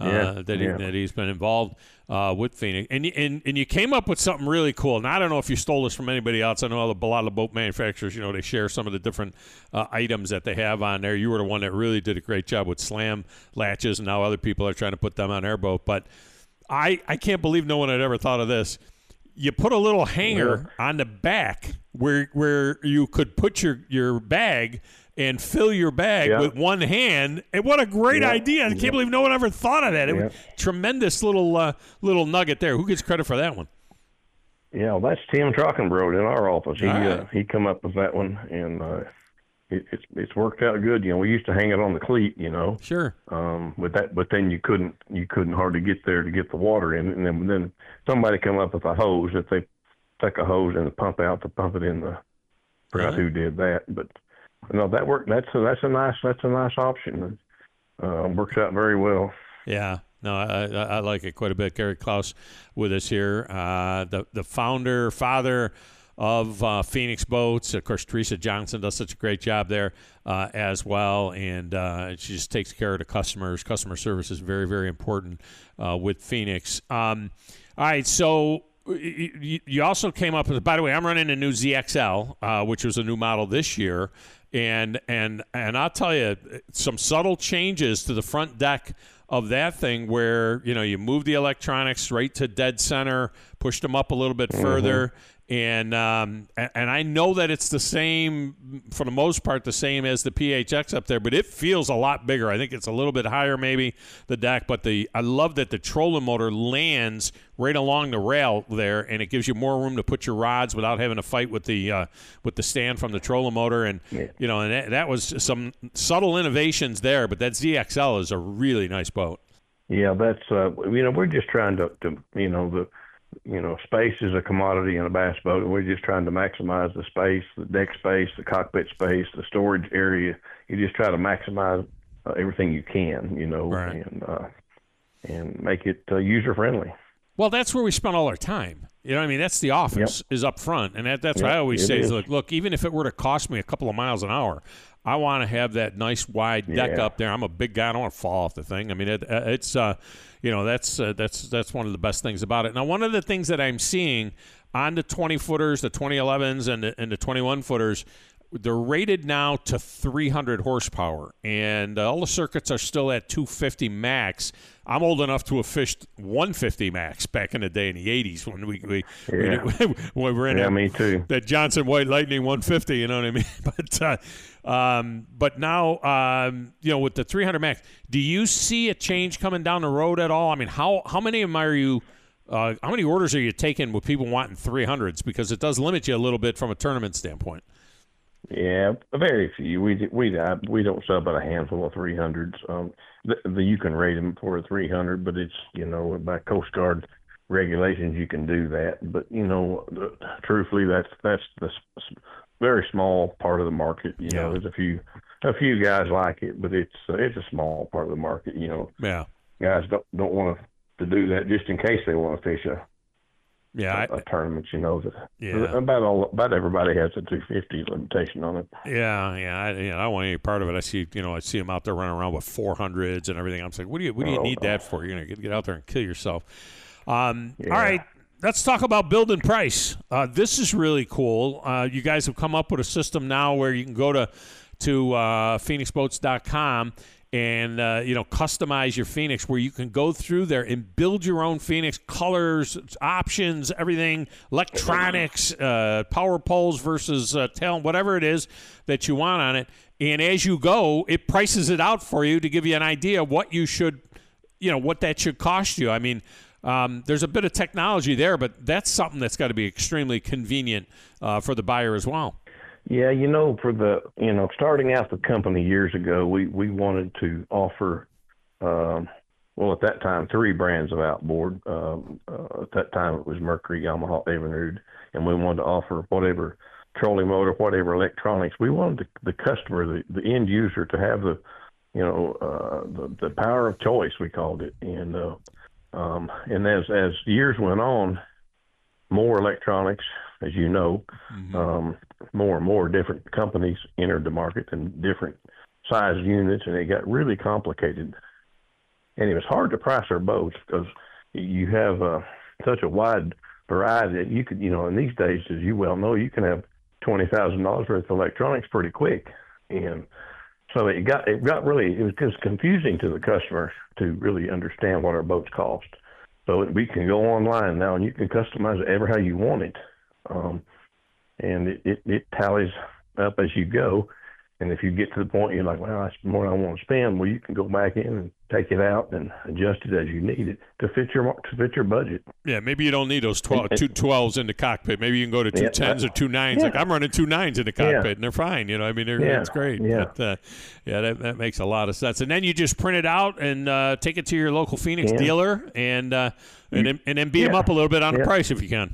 That he's been involved with Phoenix. And you came up with something really cool. And I don't know if you stole this from anybody else. I know a lot of boat manufacturers, they share some of the different items that they have on there. You were the one that really did a great job with slam latches, and now other people are trying to put them on their boat. But I can't believe no one had ever thought of this. You put a little hanger on the back where you could put your bag and fill your bag with one hand. And what a great idea. I can't believe no one ever thought of that. It was tremendous little nugget there. Who gets credit for that one? Yeah, well, that's Tim Trockenbrode in our office. He come up with that one, and it's worked out good. We used to hang it on the cleat, Sure. But then you couldn't hardly get there to get the water in, and then somebody come up with a hose that they stuck a hose in the pump out to pump it in the. Forgot who did that, but. No, that worked. That's a nice option. Works out very well. Yeah, no, I like it quite a bit. Gary Klaus with us here, the father of Phoenix Boats. Of course, Teresa Johnson does such a great job there as well, and she just takes care of the customers. Customer service is very, very important with Phoenix. All right, so. You also came up with, by the way, I'm running a new ZXL, which was a new model this year, and I'll tell you some subtle changes to the front deck of that thing where you move the electronics right to dead center, pushed them up a little bit further, and I know that it's the same for the most part, the same as the PHX up there, but it feels a lot bigger. I think it's a little bit higher, maybe the deck, but I love that the trolling motor lands right along the rail there, and it gives you more room to put your rods without having to fight with the stand from the trolling motor, and and that was some subtle innovations there. But that ZXL is a really nice boat. Yeah, that's we're just trying to space is a commodity in a bass boat, and we're just trying to maximize the space, the deck space, the cockpit space, the storage area. You just try to maximize everything you can, Right. And and make it user friendly. Well, that's where we spend all our time. You know what I mean? That's the office is up front. And that's what I always say is, look, even if it were to cost me a couple of miles an hour, I want to have that nice wide deck up there. I'm a big guy. I don't want to fall off the thing. I mean, it's that's one of the best things about it. Now, one of the things that I'm seeing on the 20-footers, the 2011s, and the 21-footers, they're rated now to 300 horsepower, and all the circuits are still at 250 max. I'm old enough to have fished 150 max back in the day in the 80s when we were in me too. That Johnson White Lightning 150, you know what I mean? But now, with the 300 max, do you see a change coming down the road at all? I mean, how many of them are you? How many orders are you taking with people wanting 300s? Because it does limit you a little bit from a tournament standpoint. Yeah, very few. We don't sell but a handful of 300s. You can rate them for a 300, but it's by Coast Guard regulations you can do that. But truthfully, that's the very small part of the market. There's a few guys like it, but it's a small part of the market. Guys don't want to do that just in case they want to fish a tournament, about everybody has a 250 limitation on it. I don't want any part of it. I see them out there running around with 400s and everything. I'm like, what do you need that for? You're gonna get out there and kill yourself. All right, let's talk about build and price. This is really cool. You guys have come up with a system now where you can go to phoenixboats.com and customize your Phoenix, where you can go through there and build your own Phoenix, colors, options, everything, electronics, power poles versus tail, whatever it is that you want on it. And as you go, it prices it out for you to give you an idea of what you should, what that should cost you. I mean, there's a bit of technology there, but that's something that's got to be extremely convenient for the buyer as well. Yeah, for the starting out the company years ago, we wanted to offer, at that time, 3 brands of outboard. At that time, it was Mercury, Yamaha, Evinrude, and we wanted to offer whatever trolling motor, whatever electronics. We wanted the customer, the end user, to have the power of choice, we called it. And as years went on, more electronics, as you know, more and more different companies entered the market and different size units, and it got really complicated. And it was hard to price our boats because you have such a wide variety that you could, in these days, as you well know, you can have $20,000 worth of electronics pretty quick. And so it was just confusing to the customer to really understand what our boats cost. So we can go online now and you can customize it ever how you want it. And it tallies up as you go. And if you get to the point you're like, well, that's more than I want to spend, well, you can go back in and take it out and adjust it as you need it to fit your budget. Yeah, maybe you don't need those 2 12s in the cockpit. Maybe you can go to 2 10s or 2 9s. Like I'm running 2 9s in the cockpit, and they're fine. It's great. Yeah, but, that makes a lot of sense. And then you just print it out and take it to your local Phoenix dealer and then beat them up a little bit on the price if you can.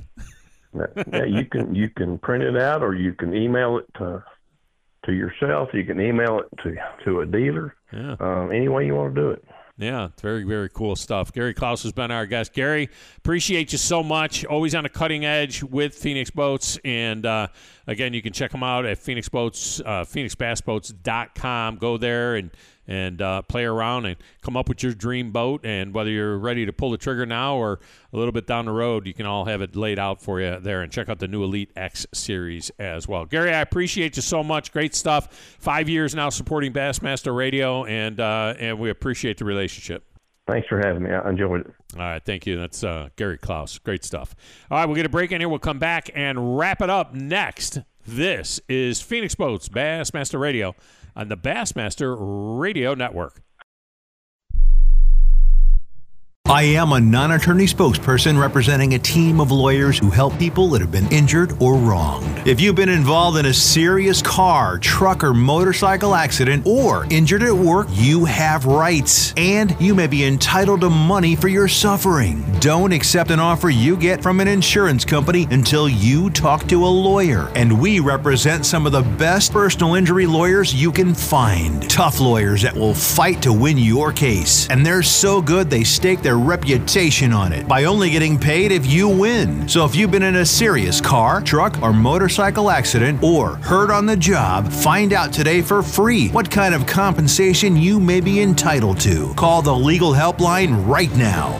You can print it out, or you can email it to yourself. You can email it to a dealer. Any way you want to do it. Yeah, it's very, very cool stuff. Gary Clouse has been our guest. Gary, appreciate you so much. Always on the cutting edge with Phoenix Boats. And, again, you can check them out at Phoenix Boats, PhoenixBassBoats.com. Go there and play around and come up with your dream boat. And whether you're ready to pull the trigger now or a little bit down the road, you can all have it laid out for you there. And check out the new Elite X series as well. Gary, I appreciate you so much. Great stuff. 5 years now supporting Bassmaster Radio, and we appreciate the relationship. Thanks for having me. I enjoyed it. All right, thank you. That's Gary Clouse. Great stuff. All right, we'll get a break in here. We'll come back and wrap it up next. This is Phoenix Boats Bassmaster Radio on the Bassmaster Radio Network. I am a non-attorney spokesperson representing a team of lawyers who help people that have been injured or wronged. If you've been involved in a serious car, truck, or motorcycle accident or injured at work, you have rights, and you may be entitled to money for your suffering. Don't accept an offer you get from an insurance company until you talk to a lawyer, and we represent some of the best personal injury lawyers you can find. Tough lawyers that will fight to win your case, and they're so good they stake their reputation on it by only getting paid if you win. So if you've been in a serious car, truck, or motorcycle accident or hurt on the job, find out today for free what kind of compensation you may be entitled to. Call the legal helpline right now.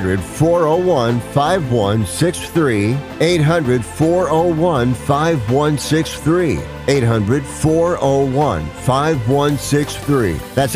800-401-5163. 800-401-5163. 800-401-5163. That's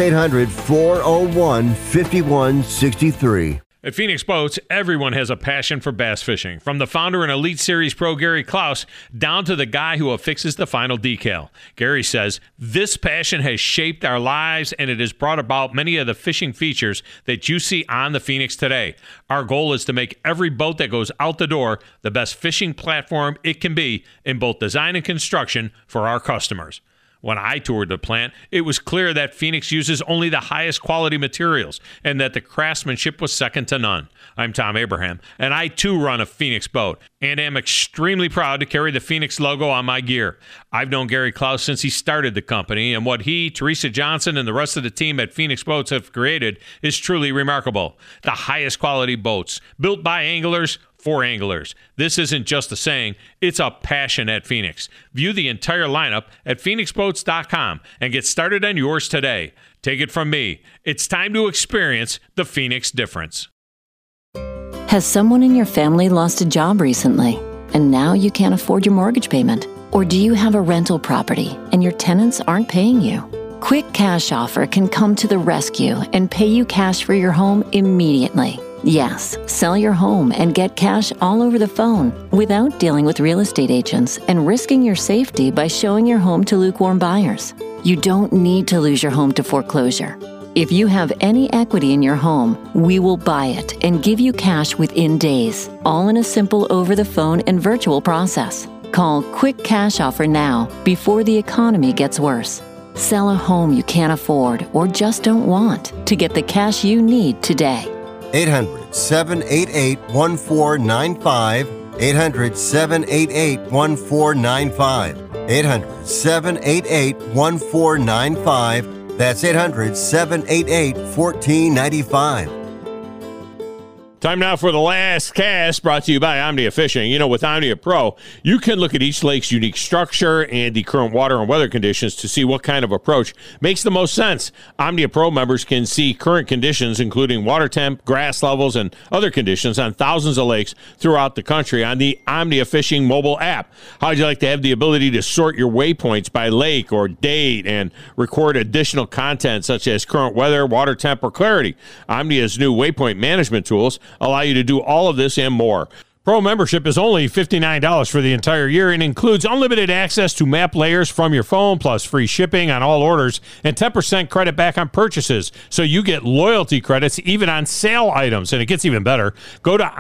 800-401-5163. At Phoenix Boats, everyone has a passion for bass fishing, from the founder and Elite Series pro Gary Klaus down to the guy who affixes the final decal. Gary says, this passion has shaped our lives and it has brought about many of the fishing features that you see on the Phoenix today. Our goal is to make every boat that goes out the door the best fishing platform it can be in both design and construction for our customers. When I toured the plant, it was clear that Phoenix uses only the highest quality materials and that the craftsmanship was second to none. I'm Tom Abraham, and I too run a Phoenix boat and am extremely proud to carry the Phoenix logo on my gear. I've known Gary Klaus since he started the company, and what he, Teresa Johnson, and the rest of the team at Phoenix Boats have created is truly remarkable. The highest quality boats, built by anglers, for anglers. This isn't just a saying, it's a passion at Phoenix. View the entire lineup at phoenixboats.com and get started on yours today. Take it from me, it's time to experience the Phoenix difference. Has someone in your family lost a job recently and now you can't afford your mortgage payment? Or do you have a rental property and your tenants aren't paying you? Quick Cash Offer can come to the rescue and pay you cash for your home immediately. Yes, sell your home and get cash all over the phone without dealing with real estate agents and risking your safety by showing your home to lukewarm buyers. You don't need to lose your home to foreclosure. If you have any equity in your home, we will buy it and give you cash within days, all in a simple over-the-phone and virtual process. Call Quick Cash Offer now before the economy gets worse. Sell a home you can't afford or just don't want to get the cash you need today. 800-788-1495. 800-788-1495. 800-788-1495. That's 800-788-1495. Time now for the last cast, brought to you by Omnia Fishing. You know, with Omnia Pro, you can look at each lake's unique structure and the current water and weather conditions to see what kind of approach makes the most sense. Omnia Pro members can see current conditions, including water temp, grass levels, and other conditions on thousands of lakes throughout the country on the Omnia Fishing mobile app. How'd you like to have the ability to sort your waypoints by lake or date and record additional content such as current weather, water temp, or clarity? Omnia's new waypoint management tools allow you to do all of this and more. Pro membership is only $59 for the entire year and includes unlimited access to map layers from your phone, plus free shipping on all orders and 10% credit back on purchases. So you get loyalty credits even on sale items. And it gets even better. Go to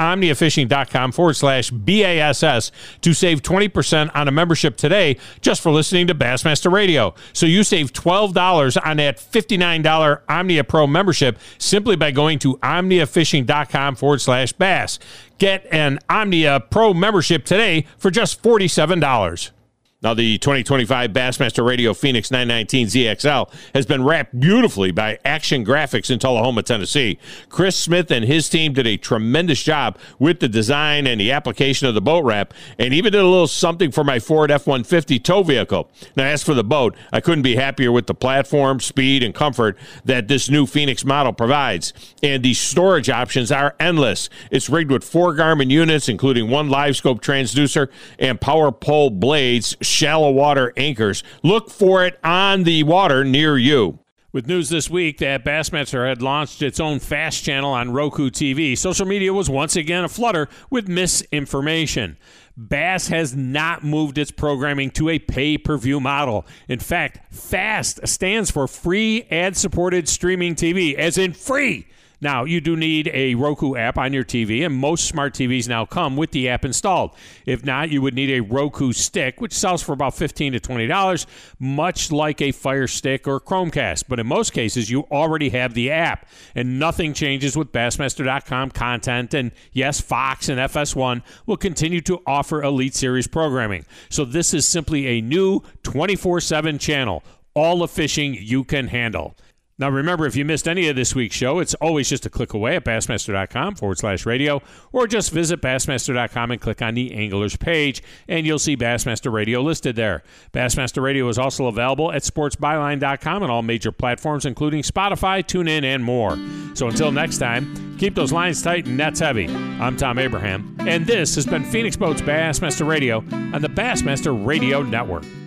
omniafishing.com/BASS to save 20% on a membership today just for listening to Bassmaster Radio. So you save $12 on that $59 Omnia Pro membership simply by going to omniafishing.com/bass. Get an Omnia Pro membership today for just $47. Now, the 2025 Bassmaster Radio Phoenix 919 ZXL has been wrapped beautifully by Action Graphics in Tullahoma, Tennessee. Chris Smith and his team did a tremendous job with the design and the application of the boat wrap, and even did a little something for my Ford F-150 tow vehicle. Now, as for the boat, I couldn't be happier with the platform, speed, and comfort that this new Phoenix model provides. And the storage options are endless. It's rigged with 4 Garmin units, including 1 LiveScope transducer and power pole blades, shallow water anchors. Look for it on the water near you. With news this week that Bassmaster had launched its own FAST channel on Roku TV, social media was once again aflutter with misinformation. Bass has not moved its programming to a pay-per-view model. In fact, FAST stands for Free Ad-Supported Streaming TV, as in free. Now, you do need a Roku app on your TV, and most smart TVs now come with the app installed. If not, you would need a Roku stick, which sells for about $15 to $20, much like a Fire Stick or Chromecast. But in most cases, you already have the app, and nothing changes with Bassmaster.com content. And yes, Fox and FS1 will continue to offer Elite Series programming. So this is simply a new 24/7 channel, all the fishing you can handle. Now, remember, if you missed any of this week's show, it's always just a click away at Bassmaster.com/radio, or just visit Bassmaster.com and click on the Anglers page, and you'll see Bassmaster Radio listed there. Bassmaster Radio is also available at SportsByline.com and all major platforms, including Spotify, TuneIn, and more. So until next time, keep those lines tight and nets heavy. I'm Tom Abraham, and this has been Phoenix Boats Bassmaster Radio on the Bassmaster Radio Network.